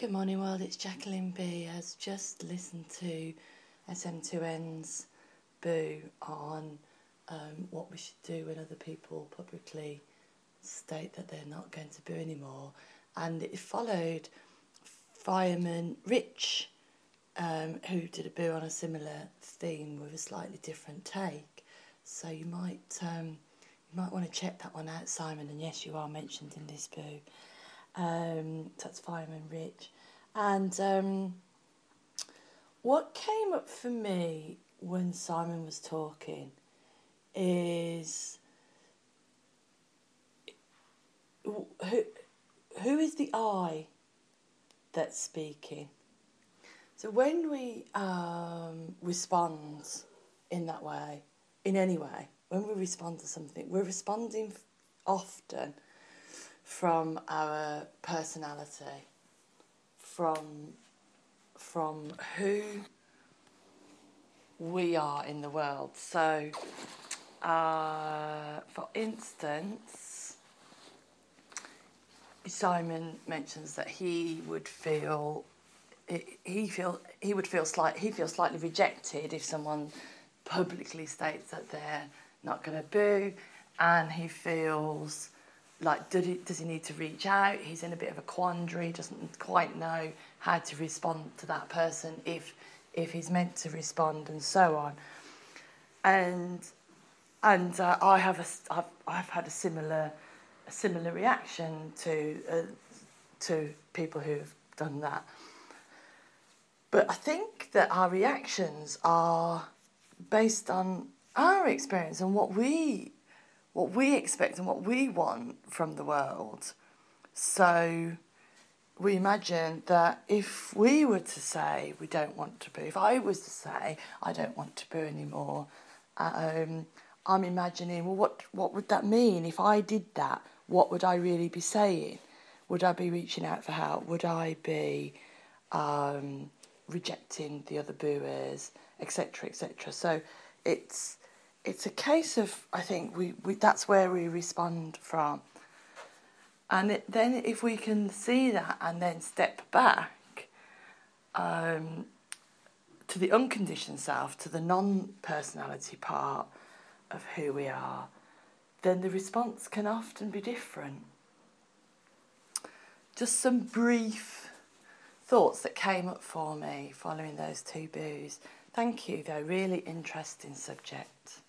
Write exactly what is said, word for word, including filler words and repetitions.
Good morning world, it's Jacqueline B. Has just listened to S M two N's Boo on um, what we should do when other people publicly state that they're not going to boo anymore, and it followed Fireman Rich, um, who did a boo on a similar theme with a slightly different take. So you might um, you might want to check that one out, Simon. And yes, you are mentioned in this boo. Um, so that's Fireman Rich. And um, what came up for me when Simon was talking is who who is the I that's speaking? So when we um, respond in that way, in any way, when we respond to something, we're responding often from our personality, from from who we are in the world. So, uh, for instance, Simon mentions that he would feel he feel he would feel slight he feels slightly rejected if someone publicly states that they're not going to boo, and he feels like does he, does he need to reach out? He's in a bit of a quandary, doesn't quite know how to respond to that person if if he's meant to respond, and so on. And and uh, I have a I've, I've had a similar a similar reaction to uh, to people who've done that. But I think that our reactions are based on our experience and what we what we expect and what we want from the world. So we imagine that if we were to say we don't want to boo, if I was to say I don't want to boo anymore, um, I'm imagining, well, what what would that mean? If I did that, what would I really be saying? Would I be reaching out for help? Would I be um, rejecting the other booers, et cetera, et cetera? So it's it's a case of, I think, we, we that's where we respond from. And it, then if we can see that and then step back um, to the unconditioned self, to the non-personality part of who we are, then the response can often be different. Just some brief thoughts that came up for me following those two boos. Thank you, though. Really interesting subject.